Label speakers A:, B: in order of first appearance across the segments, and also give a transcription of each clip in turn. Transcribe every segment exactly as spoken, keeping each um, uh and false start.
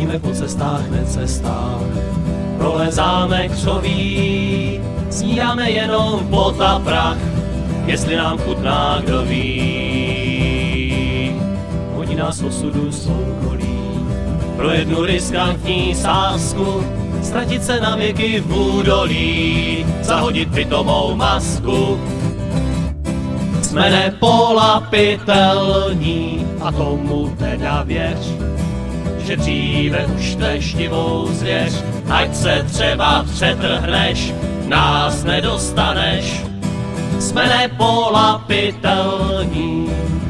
A: Chodíme po cestách, necestách, prolezáme křoví, snídáme jenom pot a prach, jestli nám chutná, kdo ví. Hodí nás osudu soukolí, pro jednu riskantní sázku, ztratit se na věky v údolí, zahodit pitomou masku. Jsme nepolapitelní a tomu teda věř, že dříve už tveštivou zvěř, ať se třeba přetrhneš, nás nedostaneš. Jsme nepolapitelní.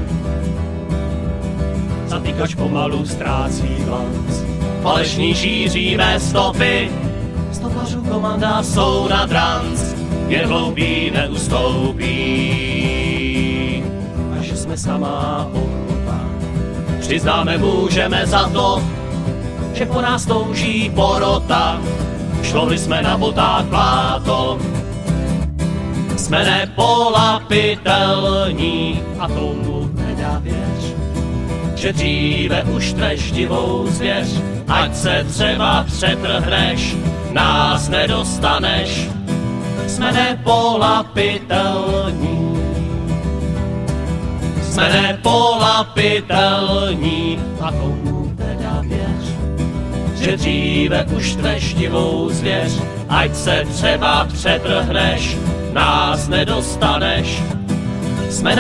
A: Zatýkač pomalu ztrácí glanc, falešný šíříme stopy, stopařů komanda jsou na dranc, jen hloupí neustoupí. Až jsme samá ochota, přiznáme můžeme za to, že po nás touží porota, šlohli jsme na botách pláto. Jsme nepolapitelní a tomu nedá věř, že dříve už treštivou zvěř, ať se třeba přetrhneš, nás nedostaneš. Jsme nepolapitelní. Jsme nepolapitelní a tomu teda věř, že dříve už treštivou zvěř, ať se třeba přetrhneš, nás nedostaneš. Jsme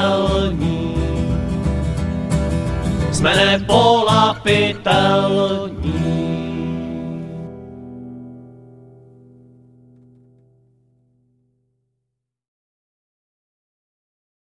A: nepolapitelní. Jsme nepolapitelní.